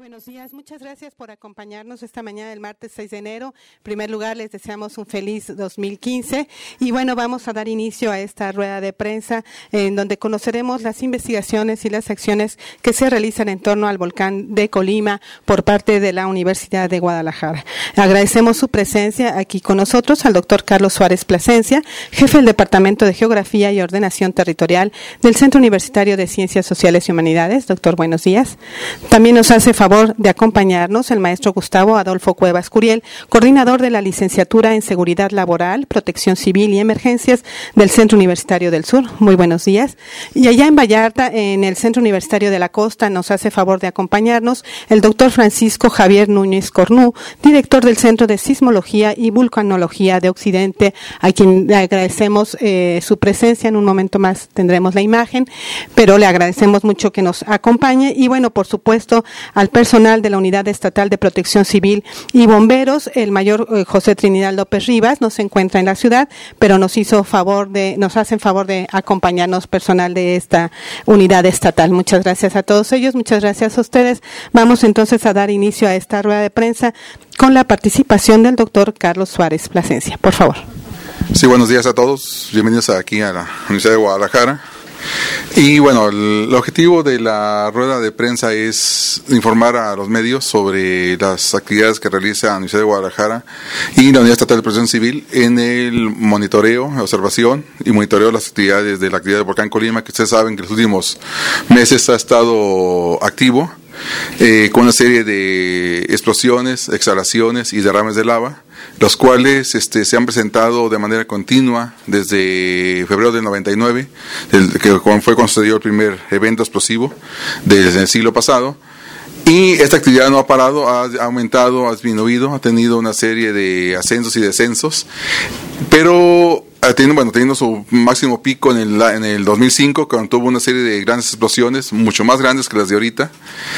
Buenos días, muchas gracias por acompañarnos esta mañana del martes 6 de enero. En primer lugar, les deseamos un feliz 2015 y bueno, vamos a dar inicio a esta rueda de prensa en donde conoceremos las investigaciones y las acciones que se realizan en torno al volcán de Colima por parte de la Universidad de Guadalajara. Agradecemos su presencia aquí con nosotros al doctor Carlos Suárez Plasencia, jefe del Departamento de Geografía y Ordenación Territorial del Centro Universitario de Ciencias Sociales y Humanidades. Doctor, buenos días. También nos hace favor de acompañarnos el maestro Gustavo Adolfo Cuevas Curiel, coordinador de la Licenciatura en Seguridad Laboral, Protección Civil y Emergencias del Centro Universitario del Sur. Muy buenos días. Y allá en Vallarta, en el Centro Universitario de la Costa, nos hace favor de acompañarnos el doctor Francisco Javier Núñez Cornú, director del Centro de Sismología y Vulcanología de Occidente, a quien le agradecemos su presencia. En un momento más tendremos la imagen, pero le agradecemos mucho que nos acompañe. Y bueno, por supuesto, al personal de la Unidad Estatal de Protección Civil y Bomberos, el mayor José Trinidad López Rivas no se encuentra en la ciudad, pero nos hacen favor de acompañarnos personal de esta unidad estatal. Muchas gracias a todos ellos, muchas gracias a ustedes. Vamos entonces a dar inicio a esta rueda de prensa con la participación del doctor Carlos Suárez Plasencia. Por favor. Sí, buenos días a todos. Bienvenidos aquí a la Universidad de Guadalajara. Y bueno, el objetivo de la rueda de prensa es informar a los medios sobre las actividades que realiza la Universidad de Guadalajara y la Unidad Estatal de Protección Civil en el monitoreo, observación y monitoreo de las actividades de la actividad del volcán Colima, que ustedes saben que en los últimos meses ha estado activo con una serie de explosiones, exhalaciones y derrames de lava, los cuales se han presentado de manera continua desde febrero del 99, que fue concedido el primer evento explosivo del siglo pasado. Y esta actividad no ha parado, ha aumentado, ha disminuido, ha tenido una serie de ascensos y descensos, pero teniendo su máximo pico en el 2005, cuando tuvo una serie de grandes explosiones, mucho más grandes que las de ahorita.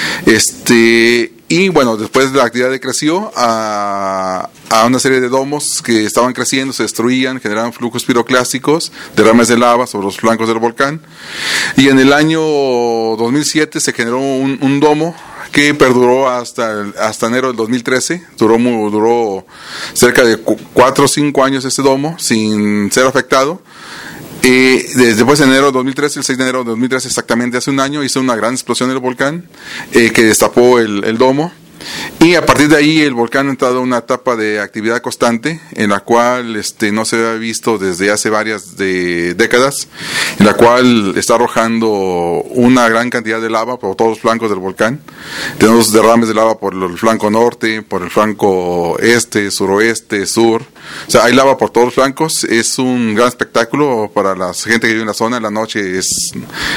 Y bueno, después la actividad decreció a una serie de domos que estaban creciendo, se destruían, generaban flujos piroclásticos, derrames de lava sobre los flancos del volcán. Y en el año 2007 se generó un domo que perduró hasta enero del 2013, duró cerca de 4 o 5 años este domo sin ser afectado. Después de enero de 2013, el 6 de enero de 2013, exactamente hace un año, hizo una gran explosión del volcán que destapó el domo. Y a partir de ahí el volcán ha entrado en una etapa de actividad constante en la cual no se había visto desde hace varias décadas, en la cual está arrojando una gran cantidad de lava por todos los flancos del volcán. Tenemos derrames de lava por el flanco norte, por el flanco este, suroeste, sur. O sea, hay lava por todos los flancos. Es un gran espectáculo para la gente que vive en la zona. En la noche es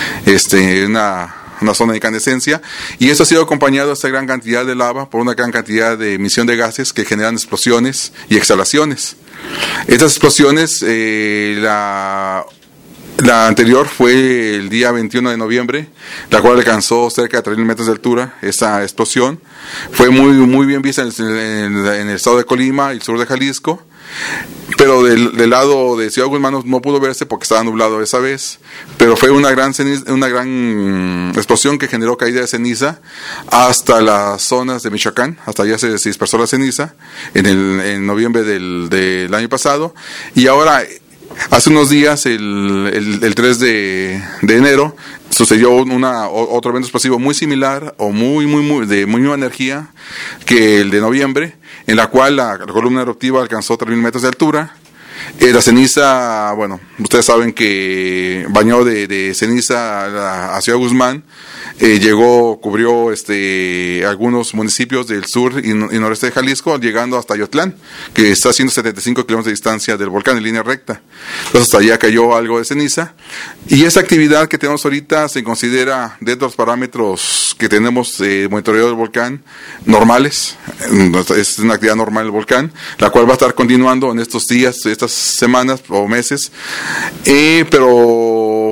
una zona de incandescencia, y esto ha sido acompañado de esta gran cantidad de lava por una gran cantidad de emisión de gases que generan explosiones y exhalaciones. Estas explosiones, la anterior fue el día 21 de noviembre, la cual alcanzó cerca de 3.000 metros de altura. Esa explosión fue muy bien vista en el estado de Colima y el sur de Jalisco, pero del lado de Ciudad Guzmán no pudo verse porque estaba nublado esa vez, pero fue una gran explosión que generó caída de ceniza hasta las zonas de Michoacán. Hasta allá se dispersó la ceniza en noviembre del año pasado, y ahora hace unos días, el 3 de enero, sucedió otro evento explosivo muy similar o de muy misma energía que el de noviembre, en la cual la columna eruptiva alcanzó 3.000 metros de altura. La ceniza, bueno, ustedes saben que bañó de ceniza a Ciudad Guzmán, cubrió algunos municipios del sur y noreste de Jalisco, llegando hasta Ayotlán, que está a 175 kilómetros de distancia del volcán en línea recta. Entonces hasta allá cayó algo de ceniza, y esa actividad que tenemos ahorita se considera dentro de los parámetros que tenemos de monitoreo del volcán normales. Es una actividad normal del volcán, la cual va a estar continuando en estos días, estas semanas o meses, pero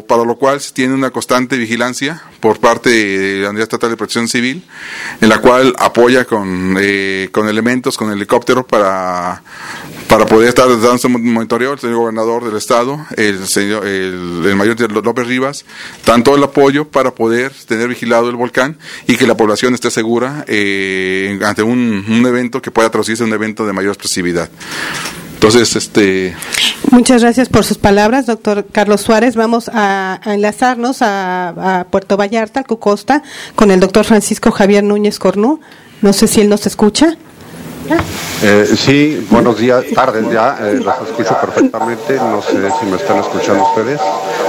para lo cual se tiene una constante vigilancia por parte de la Unidad Estatal de Protección Civil, en la cual apoya con elementos, con helicóptero para poder estar dando un monitoreo. El señor gobernador del estado, el mayor López Rivas, dan todo el apoyo para poder tener vigilado el volcán y que la población esté segura ante un evento que pueda traducirse en un evento de mayor expresividad. Entonces, Muchas gracias por sus palabras, doctor Carlos Suárez. Vamos a enlazarnos a Puerto Vallarta, al Cucosta, con el doctor Francisco Javier Núñez Cornú. No sé si él nos escucha. Sí, buenos días, tardes ya, los escucho perfectamente. No sé si me están escuchando ustedes.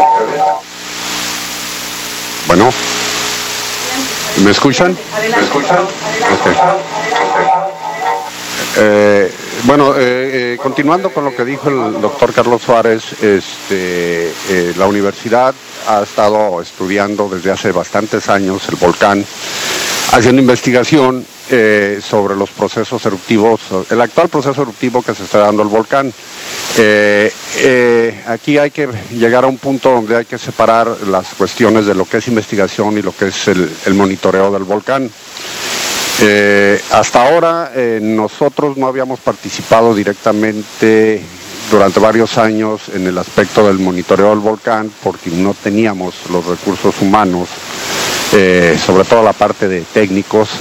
Bueno, ¿me escuchan? ¿Me escuchan? Continuando con lo que dijo el doctor Carlos Suárez, la universidad ha estado estudiando desde hace bastantes años el volcán, haciendo investigación sobre los procesos eruptivos, el actual proceso eruptivo que se está dando el volcán. Aquí hay que llegar a un punto donde hay que separar las cuestiones de lo que es investigación y lo que es el monitoreo del volcán. Hasta ahora nosotros no habíamos participado directamente durante varios años en el aspecto del monitoreo del volcán porque no teníamos los recursos humanos, sobre todo la parte de técnicos,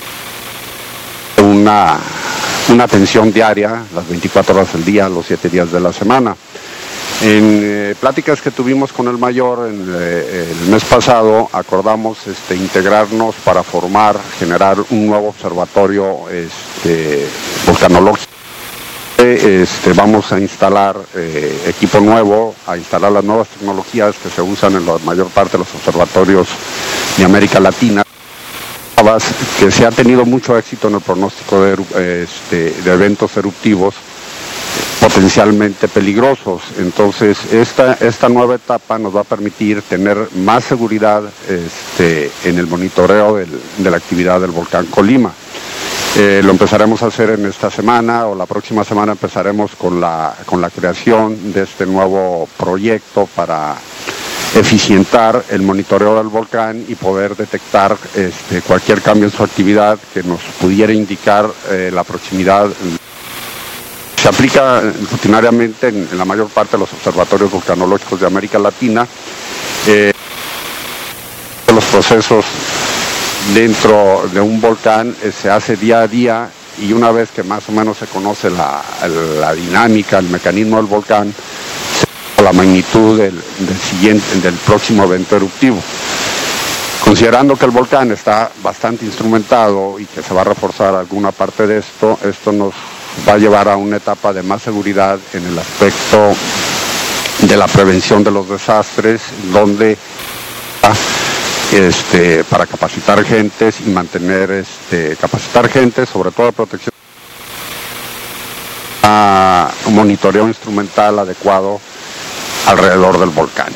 una atención diaria, las 24 horas del día, los 7 días de la semana. En pláticas que tuvimos con el mayor el mes pasado, acordamos integrarnos para generar un nuevo observatorio volcanológico. Vamos a instalar equipo nuevo, a instalar las nuevas tecnologías que se usan en la mayor parte de los observatorios de América Latina, que se ha tenido mucho éxito en el pronóstico de eventos eruptivos potencialmente peligrosos. Entonces esta nueva etapa nos va a permitir tener más seguridad en el monitoreo de la actividad del volcán Colima. Lo empezaremos a hacer en esta semana o la próxima semana empezaremos con la creación de este nuevo proyecto para eficientar el monitoreo del volcán y poder detectar cualquier cambio en su actividad que nos pudiera indicar la proximidad. Se aplica rutinariamente en la mayor parte de los observatorios volcanológicos de América Latina. Los procesos dentro de un volcán se hace día a día y una vez que más o menos se conoce la dinámica, el mecanismo del volcán, la magnitud del próximo evento eruptivo. Considerando que el volcán está bastante instrumentado y que se va a reforzar alguna parte de esto nos va a llevar a una etapa de más seguridad en el aspecto de la prevención de los desastres, donde para capacitar gentes y mantener capacitar gente, sobre todo de protección, a un monitoreo instrumental adecuado alrededor del volcán.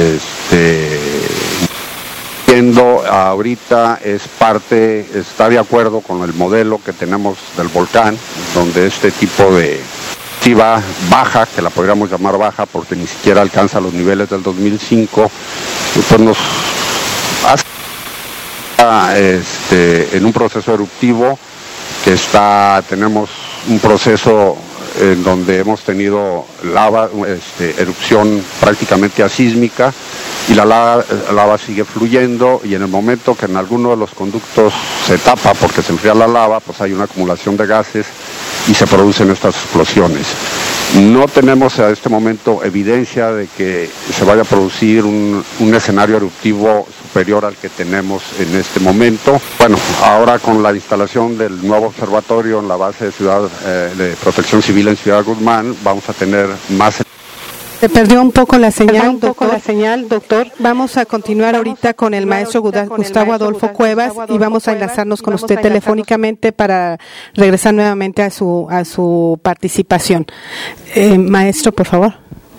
Ahorita está de acuerdo con el modelo que tenemos del volcán, donde este tipo de actividad baja, que la podríamos llamar baja porque ni siquiera alcanza los niveles del 2005, pues nos hace en un proceso eruptivo que tenemos un proceso en donde hemos tenido lava, erupción prácticamente asísmica, y la lava sigue fluyendo, y en el momento que en alguno de los conductos se tapa porque se enfría la lava, pues hay una acumulación de gases y se producen estas explosiones. No tenemos a este momento evidencia de que se vaya a producir un escenario eruptivo superior al que tenemos en este momento. Bueno, ahora con la instalación del nuevo observatorio en la base de Protección Civil en Ciudad Guzmán, vamos a tener más... Se perdió un poco la señal, doctor. Vamos a continuar ahorita con el maestro Gustavo Adolfo Cuevas y vamos a enlazarnos con usted telefónicamente para regresar nuevamente a su participación. Maestro, por favor.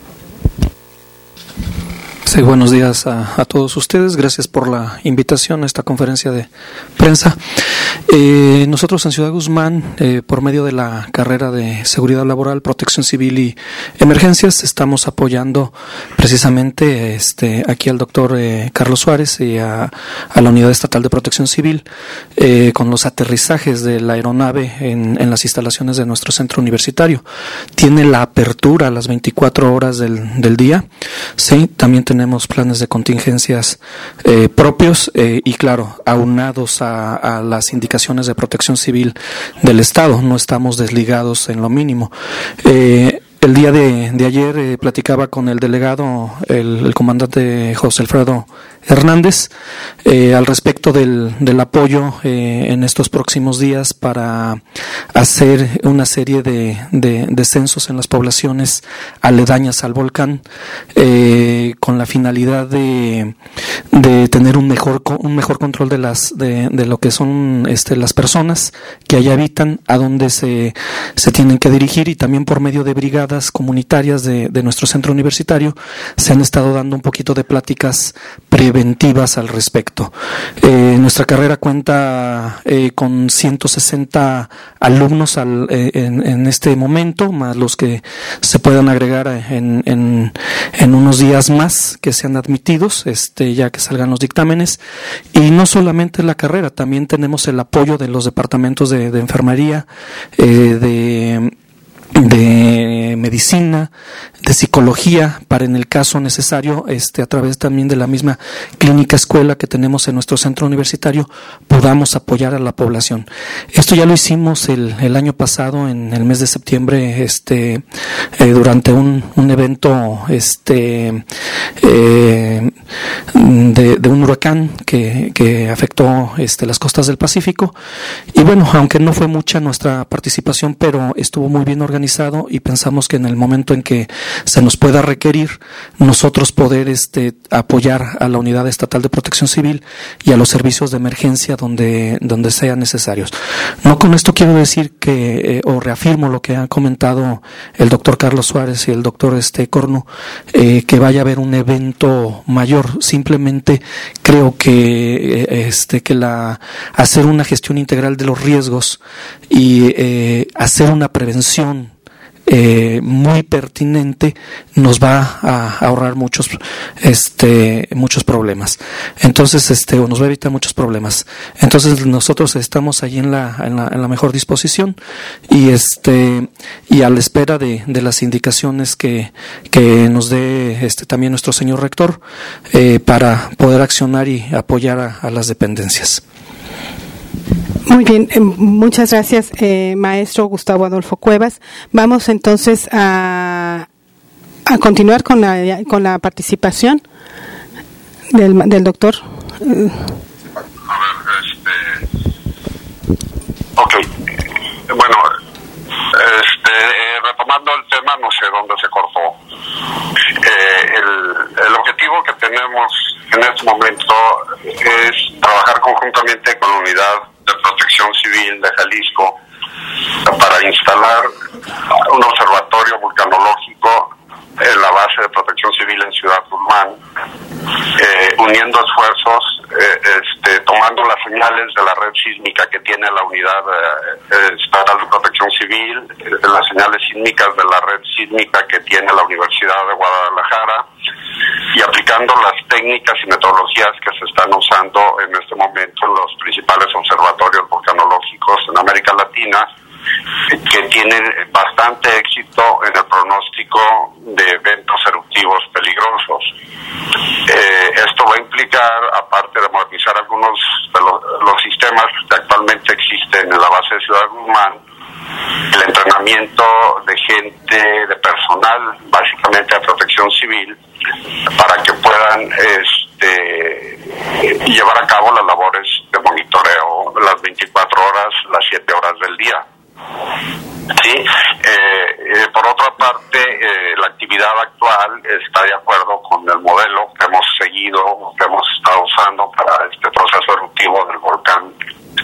Sí, buenos días a todos ustedes. Gracias por la invitación a esta conferencia de prensa. Nosotros en Ciudad Guzmán, por medio de la carrera de Seguridad Laboral, Protección Civil y Emergencias, estamos apoyando precisamente aquí al doctor Carlos Suárez y a la Unidad Estatal de Protección Civil con los aterrizajes de la aeronave en las instalaciones de nuestro centro universitario. Tiene la apertura a las 24 horas del día. Sí, también tenemos planes de contingencias propios y claro, aunados a las indicaciones de Protección Civil del Estado. No estamos desligados en lo mínimo. El día de ayer platicaba con el delegado, el comandante José Alfredo Hernández, al respecto del apoyo en estos próximos días para hacer una serie de censos en las poblaciones aledañas al volcán, con la finalidad de tener un mejor control de lo que son las personas que allá habitan, a dónde se tienen que dirigir, y también por medio de brigadas comunitarias de nuestro centro universitario se han estado dando un poquito de pláticas preventivas al respecto. Nuestra carrera cuenta con 160 alumnos en este momento, más los que se puedan agregar en unos días más que sean admitidos, ya que salgan los dictámenes. Y no solamente la carrera, también tenemos el apoyo de los departamentos de enfermería, de medicina, de psicología, para en el caso necesario, a través también de la misma clínica escuela que tenemos en nuestro centro universitario, podamos apoyar a la población. Esto ya lo hicimos el año pasado, en el mes de septiembre, durante un evento de un huracán que afectó las costas del Pacífico. Y bueno, aunque no fue mucha nuestra participación, pero estuvo muy bien organizado, y pensamos que en el momento en que se nos pueda requerir, nosotros poder apoyar a la Unidad Estatal de Protección Civil y a los servicios de emergencia donde sean necesarios. No con esto quiero decir que, o reafirmo lo que han comentado el doctor Carlos Suárez y el doctor Cornu, que vaya a haber un evento mayor. Simplemente creo que hacer una gestión integral de los riesgos y hacer una prevención muy pertinente nos va a ahorrar muchos problemas. Entonces, o nos va a evitar muchos problemas. Entonces, nosotros estamos allí en la mejor disposición y a la espera de las indicaciones que nos dé también nuestro señor rector, para poder accionar y apoyar a las dependencias. Muy bien, muchas gracias, maestro Gustavo Adolfo Cuevas. Vamos entonces a continuar con la participación del doctor. Ok, bueno, retomando el tema, no sé dónde se cortó. El objetivo que tenemos en este momento es trabajar conjuntamente con la Unidad de Protección Civil de Jalisco para instalar un observatorio vulcanológico en la base de Protección Civil en Ciudad Guzmán, uniendo esfuerzos, tomando las señales de la red sísmica que tiene la Unidad Estatal de Protección Civil, las señales sísmicas de la red sísmica que tiene la Universidad de Guadalajara, y aplicando las técnicas y metodologías que se están usando en este momento en los principales observatorios volcanológicos en América Latina, que tienen bastante éxito en el pronóstico de eventos eruptivos peligrosos. Esto va a implicar, aparte de modernizar algunos de los sistemas que actualmente existen en la base de Ciudad Guzmán, el entrenamiento de gente, de personal, básicamente de protección civil, para que puedan llevar a cabo las labores de monitoreo las 24 horas, las 7 horas del día. Sí, por otra parte, la actividad actual está de acuerdo con el modelo que hemos seguido, que hemos estado usando para este proceso eruptivo del volcán,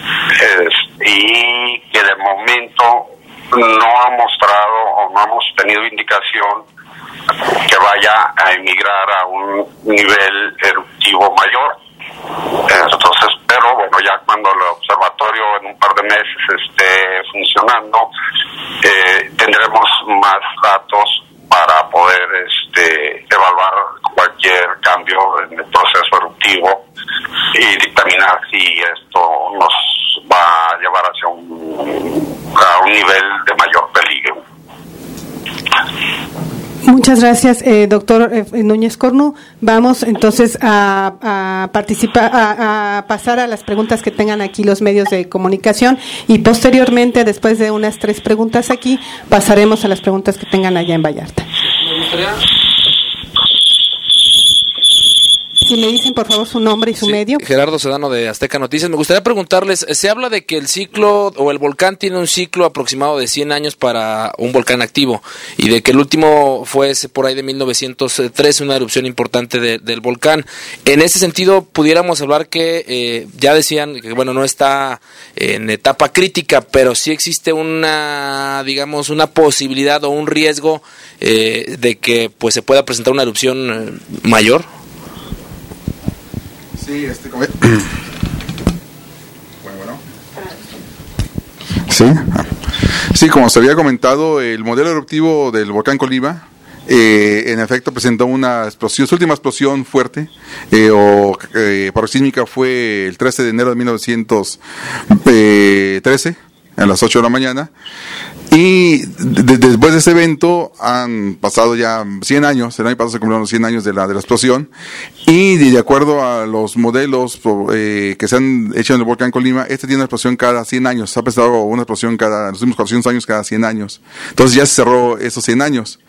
y que de momento no ha mostrado o no hemos tenido indicación que vaya a emigrar a un nivel eruptivo mayor. Entonces, pero bueno, ya cuando el observatorio en un par de meses esté funcionando, tendremos más datos para poder evaluar cualquier cambio en el proceso eruptivo y dictaminar si esto nos va a llevar hacia a un nivel de mayor peligro. Muchas gracias, doctor Núñez Cornu. Vamos entonces a participar, a pasar a las preguntas que tengan aquí los medios de comunicación y posteriormente, después de unas 3 preguntas aquí, pasaremos a las preguntas que tengan allá en Vallarta. Me gustaría... Si me dicen, por favor, su nombre y su medio. Gerardo Sedano, de Azteca Noticias. Me gustaría preguntarles, se habla de que el ciclo o el volcán tiene un ciclo aproximado de 100 años para un volcán activo y de que el último fue por ahí de 1903, una erupción importante del volcán. En ese sentido, pudiéramos hablar que ya decían que bueno, no está en etapa crítica, pero sí existe una, digamos, una posibilidad o un riesgo de que pues se pueda presentar una erupción mayor. Sí, Sí, como se había comentado, el modelo eruptivo del volcán Colima en efecto presentó una explosión, su última explosión fuerte paroxísmica fue el 13 de enero de 1913 a las 8 de la mañana. Y después de ese evento han pasado ya 100 años, el año pasado se cumplieron los 100 años de la explosión, y de acuerdo a los modelos que se han hecho en el volcán Colima, tiene una explosión cada 100 años, se ha presentado una explosión en los últimos 400 años cada 100 años, entonces ya se cerró esos 100 años.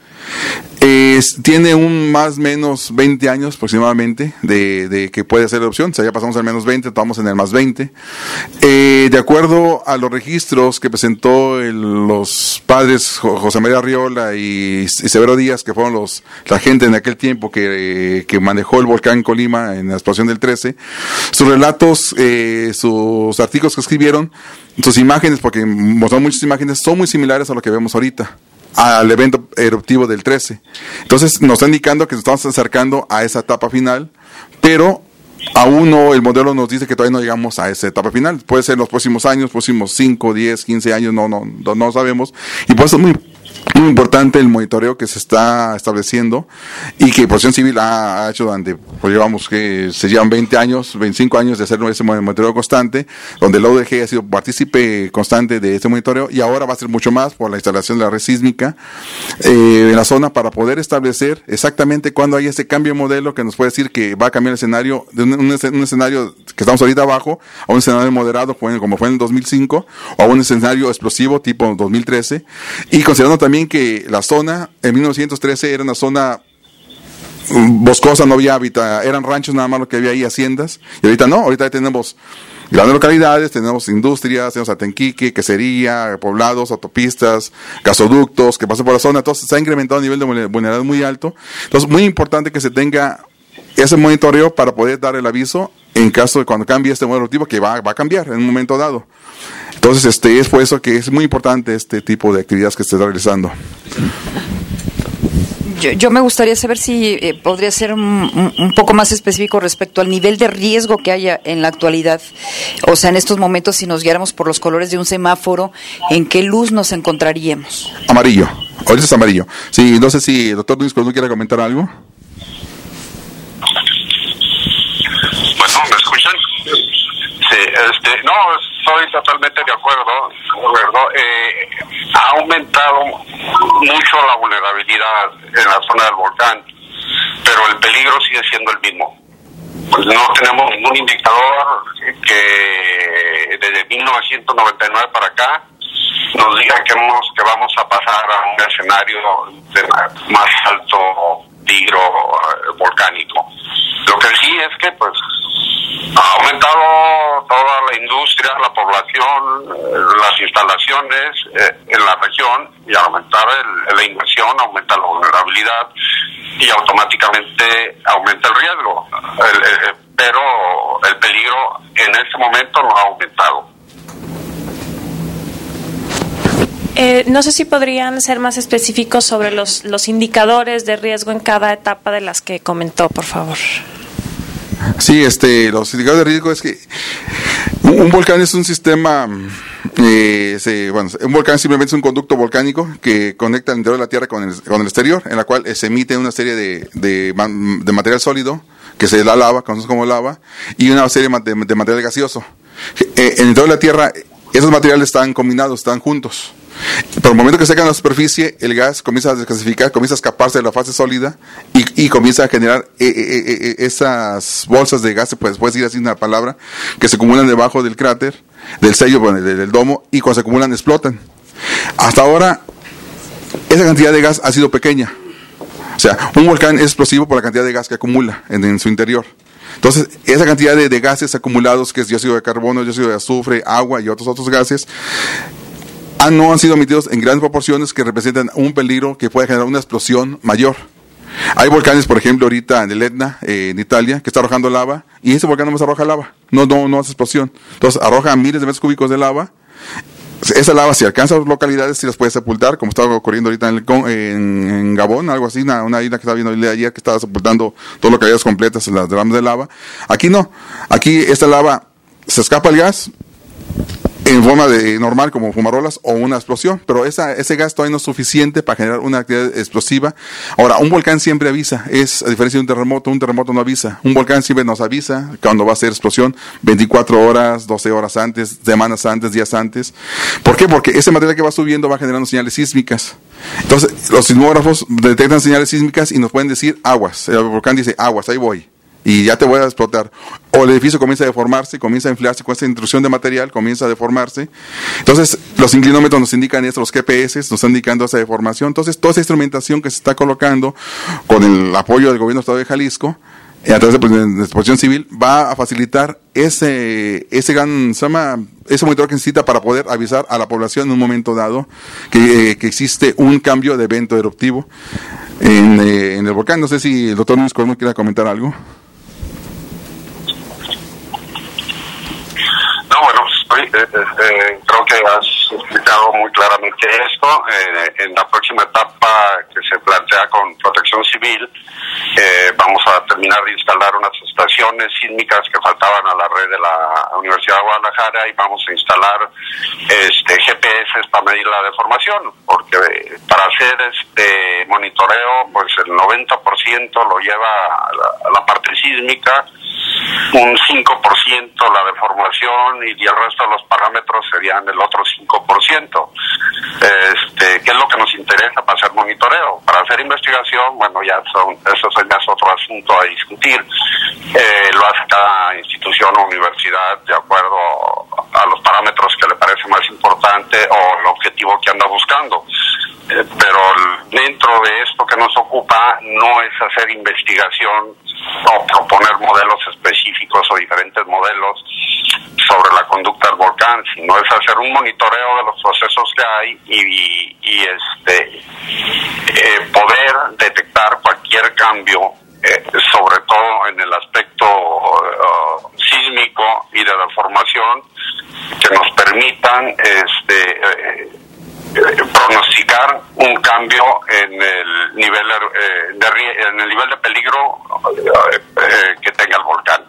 Tiene un más o menos 20 años aproximadamente de que puede ser erupción, o sea, ya pasamos al menos 20, estamos en el más 20. De acuerdo a los registros que presentó los padres José María Arriola y Severo Díaz, que fueron la gente en aquel tiempo que manejó el volcán Colima en la explosión del 13, sus relatos, sus artículos que escribieron, sus imágenes, porque mostraron muchas imágenes, son muy similares a lo que vemos ahorita, al evento eruptivo del 13. Entonces nos está indicando que nos estamos acercando a esa etapa final, pero aún no, el modelo nos dice que todavía no llegamos a esa etapa final. Puede ser en los próximos años, próximos 5, 10, 15 años, no sabemos, y por eso es muy importante el monitoreo que se está estableciendo y que Protección Civil ha hecho durante, pues llevamos que se llevan 20 años, 25 años de hacer ese monitoreo constante, donde la UDG ha sido partícipe constante de este monitoreo, y ahora va a ser mucho más por la instalación de la red sísmica en la zona, para poder establecer exactamente cuándo hay ese cambio de modelo que nos puede decir que va a cambiar el escenario de un escenario que estamos ahorita abajo a un escenario moderado como fue en el 2005, o a un escenario explosivo tipo 2013, y considerando también que la zona en 1913 era una zona boscosa, no había hábitat, eran ranchos nada más lo que había ahí, haciendas, y ahorita no, ahorita tenemos grandes localidades, tenemos industrias, tenemos Atenquique, quesería, poblados, autopistas, gasoductos que pasan por la zona. Entonces se ha incrementado el nivel de vulnerabilidad muy alto. Entonces muy importante que se tenga ese monitoreo para poder dar el aviso en caso de cuando cambie este modelo eruptivo, que va a cambiar en un momento dado. Entonces es por eso que es muy importante este tipo de actividades que se está realizando. Yo me gustaría saber si podría ser un poco más específico respecto al nivel de riesgo que haya en la actualidad. O sea, en estos momentos, si nos guiáramos por los colores de un semáforo, ¿en qué luz nos encontraríamos? Amarillo. Ahorita es amarillo. Sí, no sé si el doctor Luis Cornu quiere comentar algo. Bueno, ¿me escuchan? Sí, no, estoy totalmente de acuerdo. Ha aumentado mucho la vulnerabilidad en la zona del volcán, pero el peligro sigue siendo el mismo. Pues no tenemos ningún indicador que desde 1999 para acá nos diga que vamos a pasar a un escenario de más alto peligro volcánico. Lo que sí es que pues ha aumentado toda la industria, la población, las instalaciones en la región, y al aumentar la inversión aumenta la vulnerabilidad y automáticamente aumenta el riesgo, pero el peligro en este momento no ha aumentado. No sé si podrían ser más específicos sobre los indicadores de riesgo en cada etapa de las que comentó, por favor. Sí, los indicadores de riesgo es que Un volcán es un sistema, un volcán simplemente es un conducto volcánico que conecta el interior de la Tierra con el exterior, en la cual se emite una serie de material sólido, que se da lava, conocemos como lava, y una serie de material gaseoso. En el interior de la Tierra, esos materiales están combinados, están juntos. Pero el momento que sacan a la superficie, el gas comienza a desgasificar, comienza a escaparse de la fase sólida y comienza a generar esas bolsas de gas, pues puedes decir así una palabra, que se acumulan debajo del cráter, del sello, del domo, y cuando se acumulan explotan. Hasta ahora, esa cantidad de gas ha sido pequeña. O sea, un volcán es explosivo por la cantidad de gas que acumula en su interior. Entonces, esa cantidad de gases acumulados, que es dióxido de carbono, dióxido de azufre, agua y otros gases, no han sido emitidos en grandes proporciones que representan un peligro que puede generar una explosión mayor. Hay volcanes, por ejemplo, ahorita en el Etna, en Italia, que está arrojando lava, y ese volcán no más arroja lava, no hace explosión. Entonces, arroja miles de metros cúbicos de lava. Esa lava, si alcanza las localidades, sí las puede sepultar, como estaba ocurriendo ahorita en Gabón, algo así, una isla que estaba viendo ayer, que estaba sepultando todas localidades completas, las derramas de lava. Aquí no, aquí esta lava, se escapa el gas en forma de normal, como fumarolas o una explosión, pero ese gas todavía no es suficiente para generar una actividad explosiva. Ahora, un volcán siempre avisa, a diferencia de un terremoto no avisa. Un volcán siempre nos avisa cuando va a ser explosión 24 horas, 12 horas antes, semanas antes, días antes. ¿Por qué? Porque ese material que va subiendo va generando señales sísmicas. Entonces, los sismógrafos detectan señales sísmicas y nos pueden decir aguas. El volcán dice aguas, ahí voy. Y ya te voy a explotar. O el edificio comienza a deformarse, comienza a inflarse con esta intrusión de material, comienza a deformarse. Entonces, los inclinómetros nos indican esto, los GPS nos están indicando esa deformación. Entonces, toda esa instrumentación que se está colocando con el apoyo del gobierno del Estado de Jalisco, a través de Protección Civil, va a facilitar ese monitoreo que necesita para poder avisar a la población en un momento dado que existe un cambio de evento eruptivo en el volcán. No sé si el doctor Luis Colmo quiera comentar algo. Creo que has explicado muy claramente esto. En la próxima etapa que se plantea con Protección Civil, vamos a terminar de instalar unas estaciones sísmicas que faltaban a la red de la Universidad de Guadalajara, y vamos a instalar GPS para medir la deformación, porque para hacer monitoreo, pues el 90% lo lleva la parte sísmica, un 5% la deformación, y el resto de los parámetros serían el otro 5%. ¿Qué es lo que nos interesa para hacer monitoreo? Para hacer investigación, bueno, eso ya es otro asunto a discutir. Lo hace cada institución o universidad de acuerdo a los parámetros que le parece más importante o el objetivo que anda buscando. Pero dentro de esto que nos ocupa no es hacer investigación o proponer modelos específicos o diferentes modelos sobre la conducta del volcán, sino es hacer un monitoreo de los procesos que hay y poder detectar cualquier cambio, sobre todo en el aspecto sísmico y de deformación, que nos permitan pronosticar un cambio en el nivel de peligro que tenga el volcán.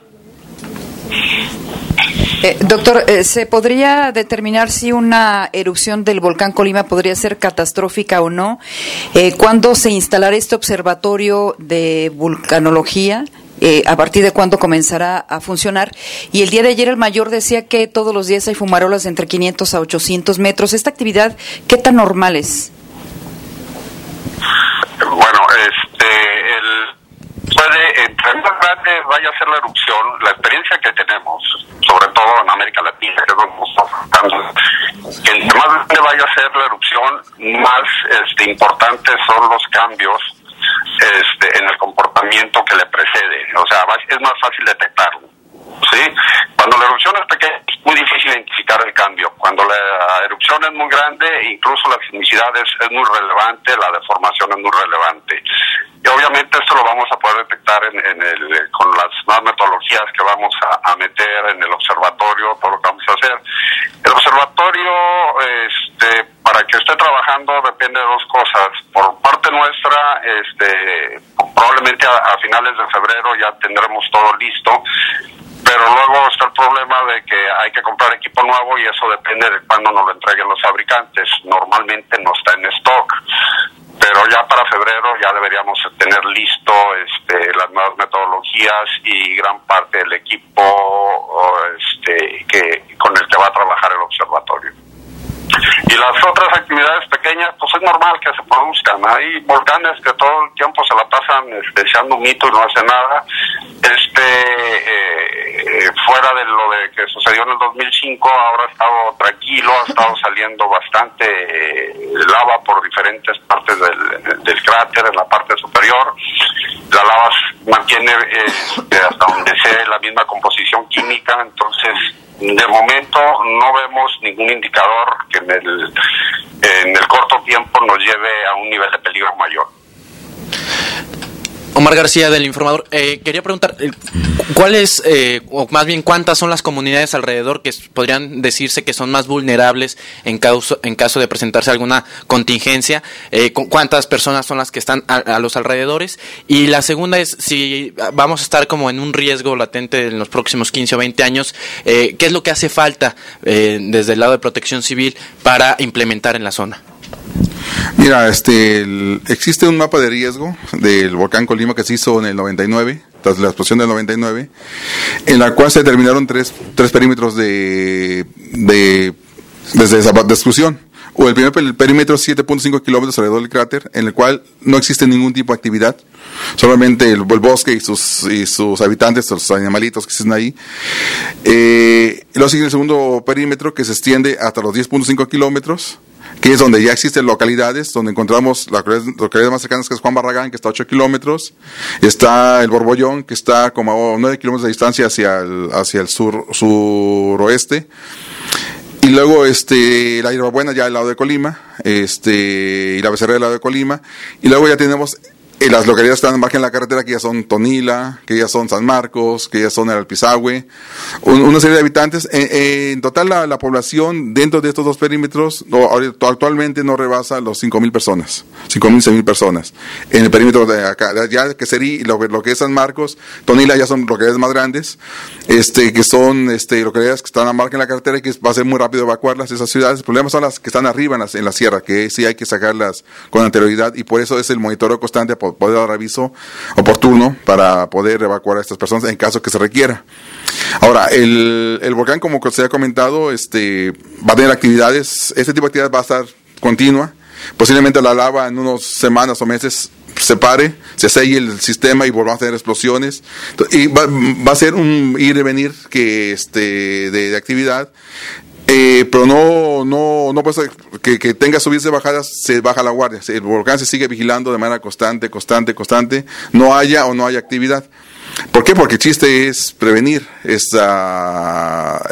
Doctor, ¿se podría determinar si una erupción del volcán Colima podría ser catastrófica o no? ¿Cuándo se instalará este observatorio de vulcanología? ¿A partir de cuándo comenzará a funcionar? Y el día de ayer el mayor decía que todos los días hay fumarolas de entre 500 a 800 metros. ¿Esta actividad qué tan normal es? Bueno, entre más grande vaya a ser la erupción, la experiencia que tenemos, sobre todo en América Latina, que es donde nos está afectando, que entre más grande vaya a ser la erupción, más importantes son los cambios en el comportamiento que le precede. O sea, es más fácil detectarlo, ¿sí? Cuando la erupción es pequeña, es muy difícil identificar el cambio. Cuando la erupción es muy grande, incluso la sismicidad es muy relevante, la deformación es muy relevante. Y obviamente esto lo vamos a poder detectar con las nuevas metodologías que vamos a meter en el observatorio, todo lo que vamos a hacer. El observatorio, para que esté trabajando, depende de dos cosas. Por parte nuestra, probablemente a finales de febrero ya tendremos todo listo. pero luego está el problema de que hay que comprar equipo nuevo y eso depende de cuándo nos lo entreguen los fabricantes. Normalmente no está en stock, pero ya para febrero ya deberíamos tener listo las nuevas metodologías y gran parte del equipo con el que va a trabajar el observatorio. Y las otras actividades pequeñas, pues es normal que se produzcan. Hay volcanes que todo el tiempo se la pasan echando un mito y no hace nada. Fuera de lo de que sucedió en el 2005, ahora ha estado tranquilo, ha estado saliendo bastante lava por diferentes partes del cráter, en la parte superior. La lava mantiene hasta donde sea la misma composición química, entonces de momento no vemos ningún indicador que en el corto tiempo nos lleve a un nivel de peligro mayor. Omar García, del Informador. Quería preguntar, ¿cuáles, o más bien cuántas son las comunidades alrededor que podrían decirse que son más vulnerables en caso de presentarse alguna contingencia? ¿Cuántas personas son las que están a los alrededores? Y la segunda es, si vamos a estar como en un riesgo latente en los próximos 15 o 20 años, ¿qué es lo que hace falta desde el lado de Protección Civil para implementar en la zona? Mira, existe un mapa de riesgo del volcán Colima que se hizo en el 99, tras la explosión del 99, en la cual se determinaron tres perímetros de exclusión. O el primer perímetro, 7.5 kilómetros alrededor del cráter, en el cual no existe ningún tipo de actividad, solamente el bosque y sus habitantes, los animalitos que existen ahí. Luego sigue el segundo perímetro, que se extiende hasta los 10.5 kilómetros, que es donde ya existen localidades, donde encontramos las localidades más cercanas, que es Juan Barragán, que está a 8 kilómetros, está el Borbollón, que está como a 9 kilómetros de distancia hacia el suroeste, y luego la Hierbabuena ya al lado de Colima, y la Becerra del lado de Colima, y luego ya tenemos las localidades que están margen en la carretera, que ya son Tonila, que ya son San Marcos, que ya son el Alpizahue, una serie de habitantes. En total la población dentro de estos dos perímetros actualmente no rebasa los 5,000 personas, 5,000, 6,000 personas. En el perímetro de acá, ya que sería lo que es San Marcos, Tonila ya son localidades más grandes, que son localidades que están a margen en la carretera y que va a ser muy rápido evacuarlas, esas ciudades. El problema son las que están arriba en la sierra, que sí hay que sacarlas con anterioridad, y por eso es el monitoreo constante, poder dar aviso oportuno para poder evacuar a estas personas en caso que se requiera. Ahora, el volcán, como se ha comentado, va a tener actividades. Este tipo de actividades va a estar continua. Posiblemente la lava en unas semanas o meses se pare, se selle el sistema y volvamos a tener explosiones. Y va a ser un ir y venir de actividad. Pero no puede ser que tenga subidas y bajadas, se baja la guardia. El volcán se sigue vigilando de manera constante, no haya actividad. ¿Por qué? Porque el chiste es prevenir la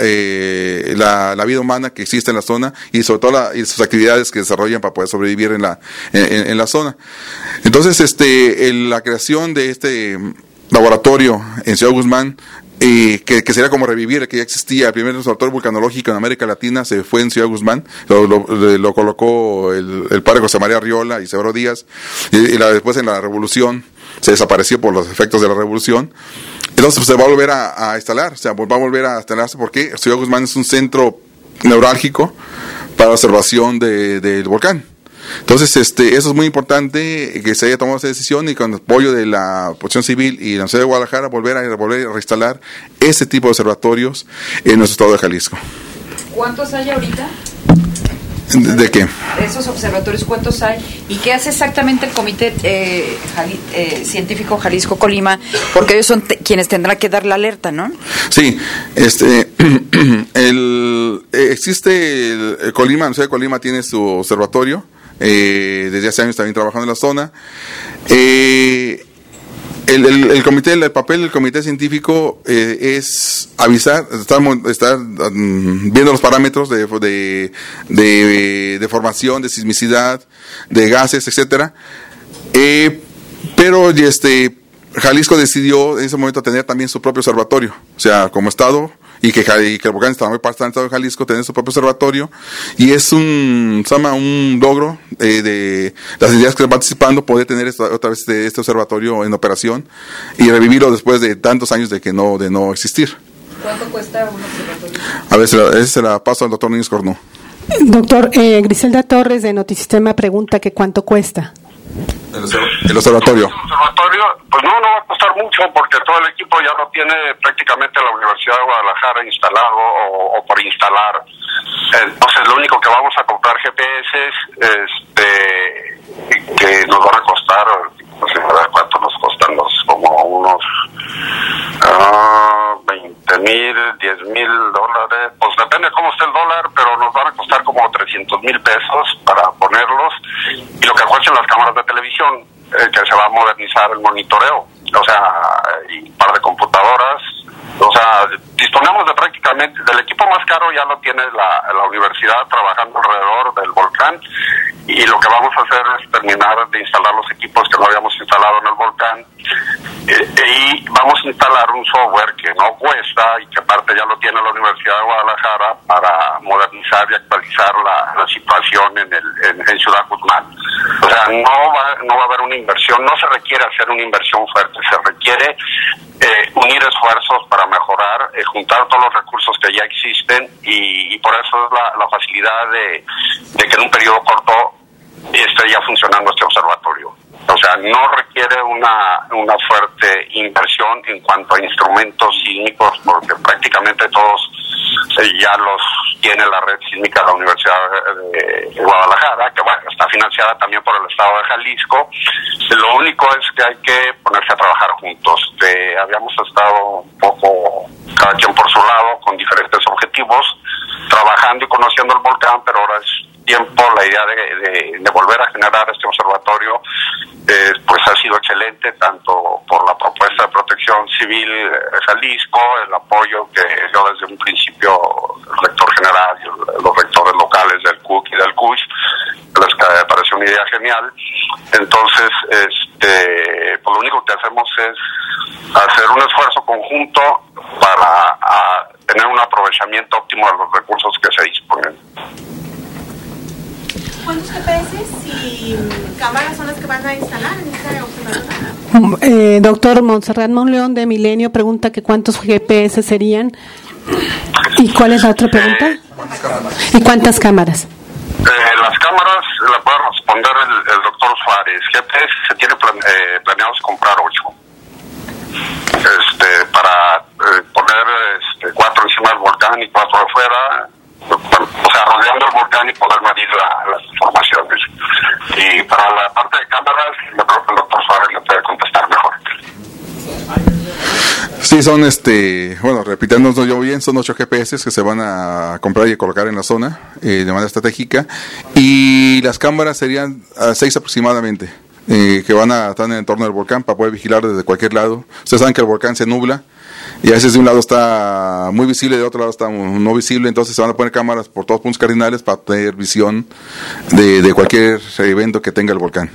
vida humana que existe en la zona, y sobre todo sus actividades que desarrollan para poder sobrevivir en la zona. Entonces, la creación de este laboratorio en Ciudad Guzmán, que sería como revivir el que ya existía. El primer observatorio vulcanológico en América Latina se fue en Ciudad Guzmán, lo colocó el padre José María Arriola y Severo Díaz, y después en la Revolución se desapareció por los efectos de la Revolución. Entonces se va a volver a instalar, va a volver a instalarse, porque Ciudad Guzmán es un centro neurálgico para la observación del volcán. Entonces, eso es muy importante, que se haya tomado esa decisión, y con el apoyo de la Protección Civil y la Universidad de Guadalajara volver a reinstalar ese tipo de observatorios en nuestro estado de Jalisco. ¿Cuántos hay ahorita? ¿De qué? Esos observatorios, ¿cuántos hay? ¿Y qué hace exactamente el Comité Científico Jalisco Colima? Porque ellos son quienes tendrán que dar la alerta, ¿no? Sí, existe el Colima, la Universidad de Colima tiene su observatorio, desde hace años también trabajando en la zona. El papel del comité científico es avisar, estar viendo los parámetros de formación, de sismicidad, de gases, etcétera. Pero Jalisco decidió en ese momento tener también su propio observatorio, o sea, como estado, y que el volcán está muy parte del estado de Jalisco, tener su propio observatorio, y es un logro de las entidades que están participando, poder tener otra vez este observatorio en operación y revivirlo después de tantos años de no existir. ¿Cuánto cuesta un observatorio? A ver, se la paso al doctor Núñez Cornu. Doctor, Griselda Torres de Notisistema pregunta que cuánto cuesta. El observatorio. El observatorio, pues no va a costar mucho porque todo el equipo ya lo tiene prácticamente la Universidad de Guadalajara instalado o por instalar. Entonces lo único que vamos a comprar GPS que nos van a costar, no sé cuánto nos costan, como unos 20,000, $10,000, pues depende cómo esté el dólar, pero nos van a costar como 300,000 pesos para ponerlos, y lo que cuestan las cámaras de televisión, que se va a modernizar el monitoreo, o sea, y un par de computadoras, o sea, disponemos de prácticamente, del equipo más caro ya lo tiene la universidad trabajando alrededor del volcán, y lo que vamos a hacer es terminar de instalar los equipos que no habíamos instalado en el volcán, y vamos a instalar un software que no cuesta y que aparte ya lo tiene la Universidad de Guadalajara para modernizar y actualizar la situación en Ciudad Guzmán. O sea, no va a haber una inversión, no se requiere hacer una inversión fuerte, se requiere unir esfuerzos para mejorar, juntar todos los recursos que ya existen, y por eso es la facilidad de que en un periodo corto esté ya funcionando este observatorio. O sea, no requiere una fuerte inversión en cuanto a instrumentos sísmicos, porque prácticamente todos ya los tiene la red sísmica de la Universidad de Guadalajara, que bueno, está financiada también por el Estado de Jalisco. Lo único es que hay que ponerse a trabajar juntos. Habíamos estado un poco cada quien por su lado, con diferentes objetivos, trabajando y conociendo el volcán, pero ahora es tiempo. La idea de volver a generar este observatorio pues ha sido excelente, tanto por la propuesta de Protección Civil Jalisco, el apoyo que dio desde un principio el rector general y los rectores locales del CUC y del CUCH, les pareció una idea genial. Entonces, pues lo único que hacemos es hacer un esfuerzo conjunto para tener un aprovechamiento óptimo de los recursos que se disponen. ¿Cuántos GPS y cámaras son las que van a instalar en este observatorio? Doctor Montserrat Monleón de Milenio pregunta que cuántos GPS serían. ¿Y cuál es la otra pregunta? ¿Y cuántas cámaras? Las cámaras la puede responder el doctor Suárez. GPS se tiene planeados comprar 8. Para poner 4 encima del volcán y 4 afuera, o sea, rodeando el volcán y poder medir las informaciones. Y para la parte de cámaras, yo creo que el doctor Suárez le puede contestar mejor. Sí, son bueno, repitiéndonos yo bien, son 8 GPS que se van a comprar y colocar en la zona de manera estratégica, y las cámaras serían 6 aproximadamente, que van a estar en el entorno del volcán para poder vigilar desde cualquier lado. Ustedes saben que el volcán se nubla y a veces de un lado está muy visible, de otro lado está no visible, entonces se van a poner cámaras por todos puntos cardinales para tener visión de cualquier evento que tenga el volcán.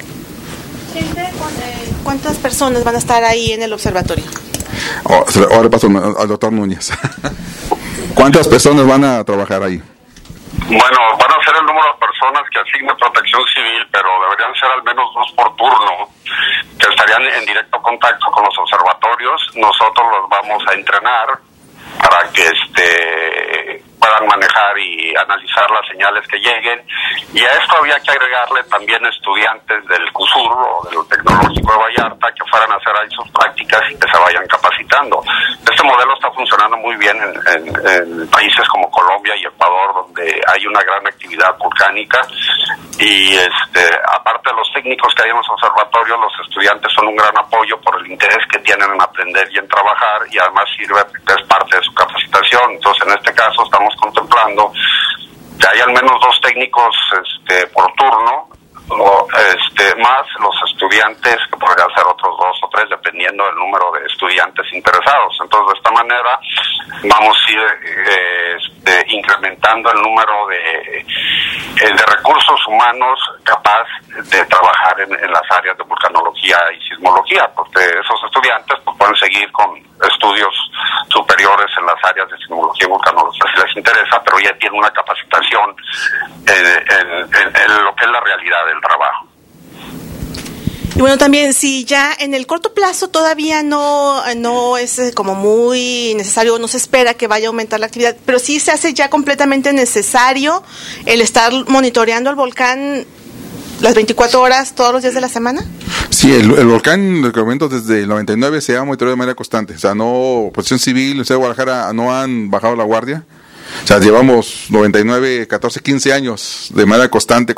¿Cuántas personas van a estar ahí en el observatorio? Ahora paso al doctor Núñez. ¿Cuántas personas van a trabajar ahí? Bueno, van a ser el número de personas que asigne Protección Civil, pero deberían ser al menos 2 por turno, que estarían en directo contacto con los observatorios. Nosotros los vamos a entrenar para que puedan manejar y analizar las señales que lleguen, y a esto había que agregarle también estudiantes del CUSUR o del Tecnológico de Vallarta que fueran a hacer ahí sus prácticas y que se vayan capacitando. Este modelo está funcionando muy bien en países como Colombia y Ecuador, donde hay una gran actividad volcánica, y aparte de los técnicos que hay en los observatorios, los estudiantes son un gran apoyo por el interés que tienen en aprender y en trabajar, y además sirve que es parte de su capacitación. Entonces, en este caso estamos contemplando que hay al menos 2 técnicos por turno, más los estudiantes, que podrían ser otros 2 o 3 dependiendo del número de estudiantes interesados. Entonces, de esta manera vamos a ir incrementando el número de recursos humanos capaz de trabajar en las áreas de vulcanología y sismología, porque esos estudiantes pues, pueden seguir con estudios superiores en las áreas de sismología y vulcanología si les interesa, pero ya tienen una capacitación en lo que es la realidad del trabajo. Y bueno, también si ya en el corto plazo todavía no es como muy necesario, no se espera que vaya a aumentar la actividad, pero sí se hace ya completamente necesario el estar monitoreando el volcán las 24 horas todos los días de la semana. Sí, el volcán, lo que comento, desde el 99 se ha monitoreado de manera constante. O sea, Protección Civil, de Guadalajara no han bajado la guardia. O sea, llevamos 99, 14, 15 años de manera constante,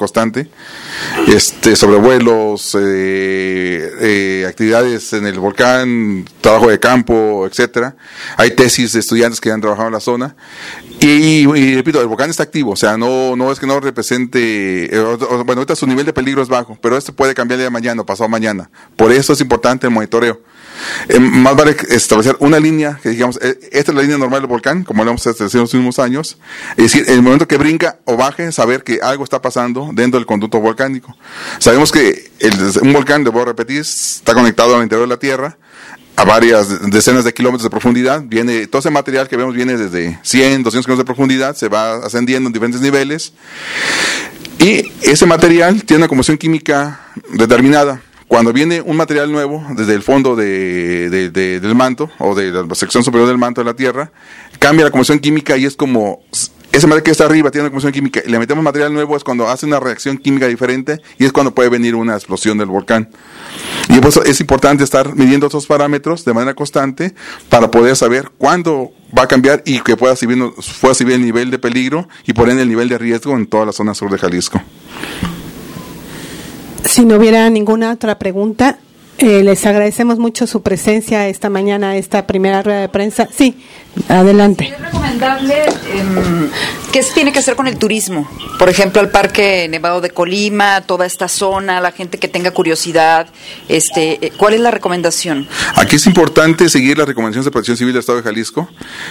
sobrevuelos, actividades en el volcán, trabajo de campo, etcétera. Hay tesis de estudiantes que han trabajado en la zona. Y repito, el volcán está activo, o sea, no es que no represente, bueno, ahorita su nivel de peligro es bajo, pero esto puede cambiar el día de mañana o pasado mañana. Por eso es importante el monitoreo. Más vale establecer una línea, que digamos, esta es la línea normal del volcán, como lo hemos establecido en los últimos años, es decir, en el momento que brinca o baje, saber que algo está pasando dentro del conducto volcánico. Sabemos que un volcán, debo repetir, está conectado al interior de la Tierra, a varias decenas de kilómetros de profundidad. Todo ese material que vemos viene desde 100, 200 kilómetros de profundidad, se va ascendiendo en diferentes niveles, y ese material tiene una composición química determinada. Cuando viene un material nuevo desde el fondo del manto o de la sección superior del manto de la Tierra, cambia la composición química y es como ese material que está arriba tiene una composición química y le metemos material nuevo, es cuando hace una reacción química diferente y es cuando puede venir una explosión del volcán. Y por eso es importante estar midiendo estos parámetros de manera constante para poder saber cuándo va a cambiar y que pueda subir el nivel de peligro y por ende el nivel de riesgo en toda la zona sur de Jalisco. Si no hubiera ninguna otra pregunta, les agradecemos mucho su presencia esta mañana, esta primera rueda de prensa. Sí, adelante. ¿Es recomendable qué se tiene que hacer con el turismo? Por ejemplo, el Parque Nevado de Colima, toda esta zona, la gente que tenga curiosidad, ¿cuál es la recomendación? Aquí es importante seguir las recomendaciones de Protección Civil del Estado de Jalisco.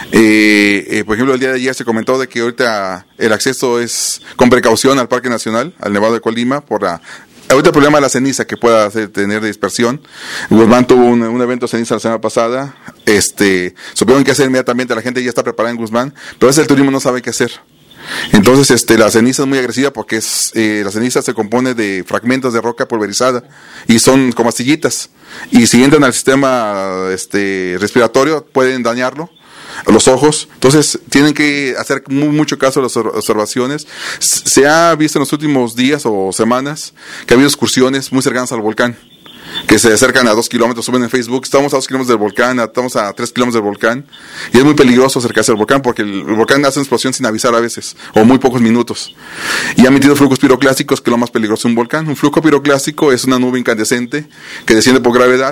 Por ejemplo, el día de ayer se comentó de que ahorita el acceso es con precaución al Parque Nacional, al Nevado de Colima, ahorita el problema de la ceniza que pueda tener de dispersión. Guzmán tuvo un evento de ceniza la semana pasada. Supieron qué hacer inmediatamente, la gente ya está preparada en Guzmán, pero a veces el turismo no sabe qué hacer. Entonces, la ceniza es muy agresiva porque la ceniza se compone de fragmentos de roca pulverizada y son como astillitas. Y si entran al sistema respiratorio, pueden dañarlo. Los ojos, entonces tienen que hacer mucho caso a las observaciones. Se ha visto en los últimos días o semanas que ha habido excursiones muy cercanas al volcán, que se acercan a 2 kilómetros, suben en Facebook, estamos a 2 kilómetros del volcán, estamos a 3 kilómetros del volcán, y es muy peligroso acercarse al volcán porque el volcán hace una explosión sin avisar a veces, o muy pocos minutos, y ha emitido flujos piroclásticos, que es lo más peligroso de un volcán. Un flujo piroclástico es una nube incandescente que desciende por gravedad.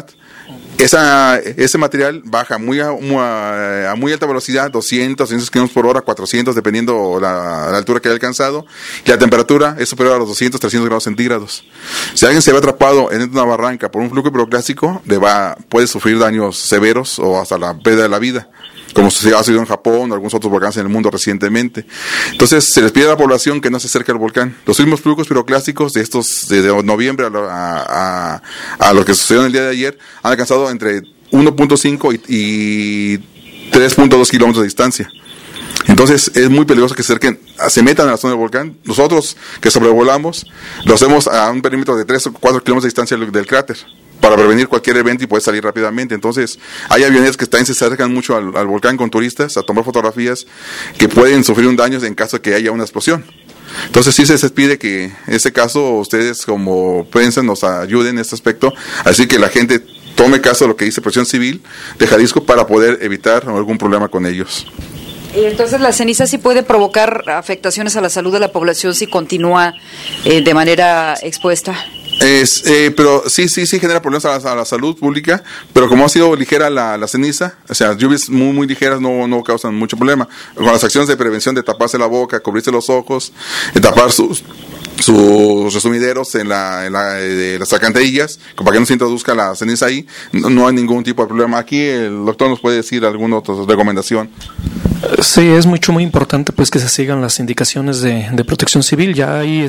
Ese material baja a muy alta velocidad, 200 kilómetros por hora, 400, dependiendo la altura que haya alcanzado, y la temperatura es superior a los 200, 300 grados centígrados. Si alguien se ve atrapado en una barranca por un flujo piroclástico, puede sufrir daños severos o hasta la pérdida de la vida, como ha sucedido en Japón o algunos otros volcanes en el mundo recientemente. Entonces, se les pide a la población que no se acerque al volcán. Los últimos flujos piroclásticos de noviembre a lo que sucedió en el día de ayer han alcanzado entre 1.5 y 3.2 kilómetros de distancia. Entonces, es muy peligroso que se metan a la zona del volcán. Nosotros, que sobrevolamos, lo hacemos a un perímetro de 3 o 4 kilómetros de distancia del cráter, para prevenir cualquier evento y poder salir rápidamente. Entonces, hay avionetas que también se acercan mucho al volcán con turistas a tomar fotografías que pueden sufrir un daño en caso de que haya una explosión. Entonces, sí se les pide que en este caso ustedes como prensa nos ayuden en este aspecto, así que la gente tome caso de lo que dice Protección Civil de Jalisco para poder evitar algún problema con ellos. Y entonces la ceniza sí puede provocar afectaciones a la salud de la población si continúa de manera expuesta. Pero sí genera problemas a la salud pública, pero como ha sido ligera la ceniza, o sea, lluvias muy ligeras no causan mucho problema. Con las acciones de prevención de taparse la boca, cubrirse los ojos, tapar sus resumideros en las alcantarillas, para que no se introduzca la ceniza ahí, no hay ningún tipo de problema. Aquí el doctor nos puede decir alguna otra recomendación. Sí, es muy importante pues que se sigan las indicaciones de Protección Civil. Ya hay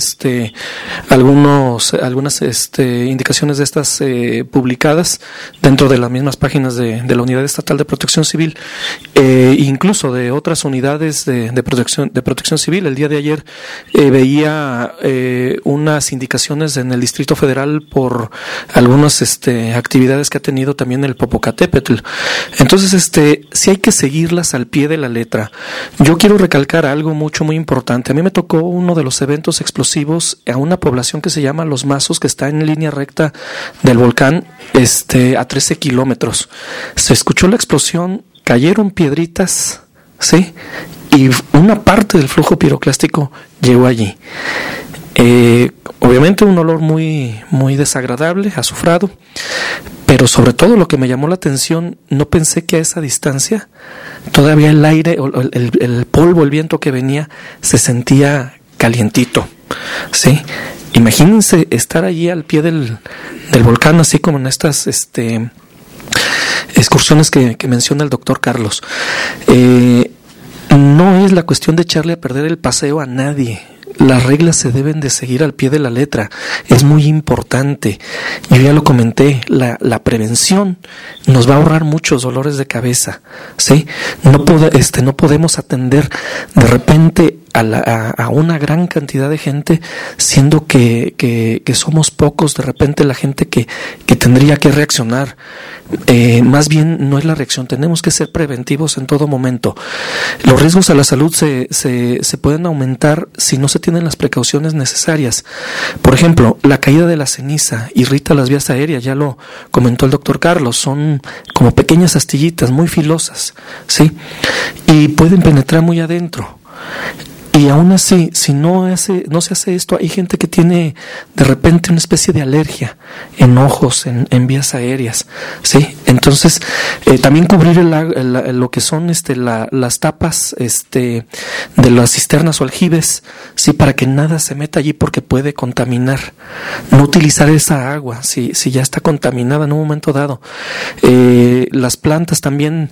algunas indicaciones de estas publicadas dentro de las mismas páginas de la Unidad Estatal de Protección Civil, incluso de otras unidades de protección civil. El día de ayer veía unas indicaciones en el Distrito Federal por algunas actividades que ha tenido también el Popocatépetl. Entonces, sí hay que seguirlas al pie de la letra. Yo quiero recalcar algo muy importante. A mí me tocó uno de los eventos explosivos a una población que se llama Los Mazos, que está en línea recta del volcán, a 13 kilómetros. Se escuchó la explosión, cayeron piedritas, ¿sí? Y una parte del flujo piroclástico llegó allí. Obviamente un olor muy desagradable, azufrado, pero sobre todo lo que me llamó la atención, no pensé que a esa distancia todavía el aire, el polvo, el viento que venía se sentía calientito, ¿sí? Imagínense estar allí al pie del volcán, así como en estas excursiones que menciona el doctor Carlos. No es la cuestión de echarle a perder el paseo a nadie. Las reglas se deben de seguir al pie de la letra. Es muy importante. Yo ya lo comenté, la prevención nos va a ahorrar muchos dolores de cabeza, ¿sí? No podemos atender de repente a una gran cantidad de gente, siendo que somos pocos de repente la gente que tendría que reaccionar. Más bien no es la reacción, tenemos que ser preventivos en todo momento. Los riesgos a la salud se pueden aumentar si no se tienen las precauciones necesarias. Por ejemplo, la caída de la ceniza irrita las vías aéreas, ya lo comentó el doctor Carlos, son como pequeñas astillitas muy filosas, ¿sí? Y pueden penetrar muy adentro. Y aún así, si no se hace esto, hay gente que tiene de repente una especie de alergia en ojos, en vías aéreas, ¿sí? Entonces, también cubrir lo que son las tapas de las cisternas o aljibes, ¿sí? Para que nada se meta allí porque puede contaminar. No utilizar esa agua si ya está contaminada en un momento dado. Las plantas también,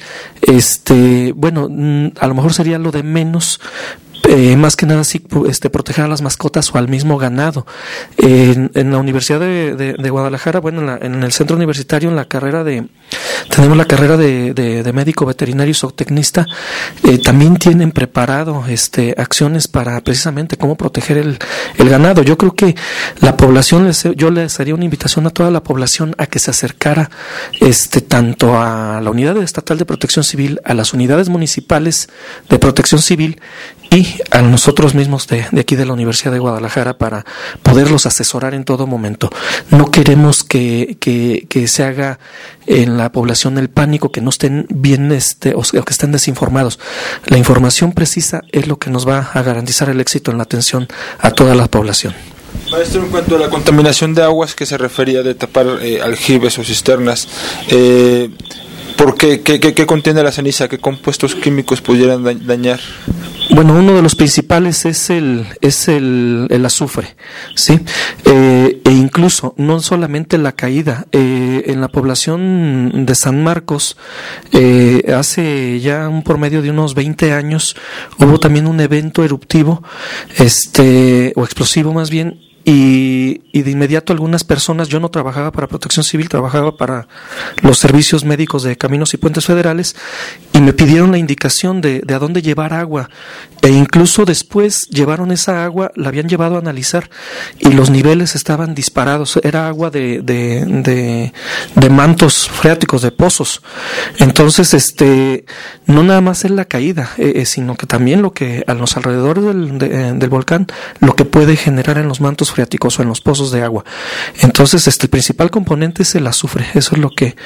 a lo mejor sería lo de menos. Más que nada sí, proteger a las mascotas o al mismo ganado. En la Universidad de Guadalajara, en el centro universitario, tenemos la carrera de médico veterinario y zootecnista. También tienen preparado acciones para precisamente cómo proteger el ganado. Yo creo que la población, yo les haría una invitación a toda la población a que se acercara tanto a la Unidad Estatal de Protección Civil, a las unidades municipales de Protección Civil y a nosotros mismos de aquí de la Universidad de Guadalajara para poderlos asesorar en todo momento. No queremos que se haga en la población el pánico, que no estén bien o que estén desinformados. La información precisa es lo que nos va a garantizar el éxito en la atención a toda la población. Maestro, en cuanto a la contaminación de aguas que se refería de tapar aljibes o cisternas, ¿por qué contiene la ceniza? ¿Qué compuestos químicos pudieran dañar? Bueno, uno de los principales es el azufre, ¿sí? E incluso, no solamente la caída, en la población de San Marcos, hace ya un promedio de unos 20 años, hubo también un evento eruptivo, o explosivo más bien, y de inmediato algunas personas, yo no trabajaba para Protección Civil, trabajaba para los servicios médicos de Caminos y Puentes Federales, y me pidieron la indicación de a dónde llevar agua, e incluso después llevaron esa agua, la habían llevado a analizar, y los niveles estaban disparados, era agua de mantos freáticos, de pozos. Entonces, no nada más es la caída, sino que también lo que a los alrededores del volcán, lo que puede generar en los mantos freáticos o en los pozos de agua. Entonces, el principal componente es el azufre. Eso es lo que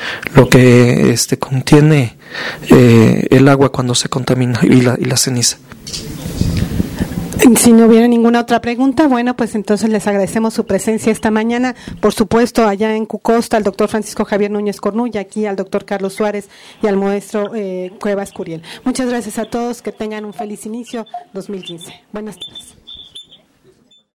contiene el agua cuando se contamina, y la ceniza. Si no hubiera ninguna otra pregunta, bueno, pues entonces les agradecemos su presencia esta mañana. Por supuesto, allá en Cucosta, al doctor Francisco Javier Núñez Cornulla, aquí al doctor Carlos Suárez y al maestro Cuevas Curiel. Muchas gracias a todos, que tengan un feliz inicio 2015. Buenas tardes.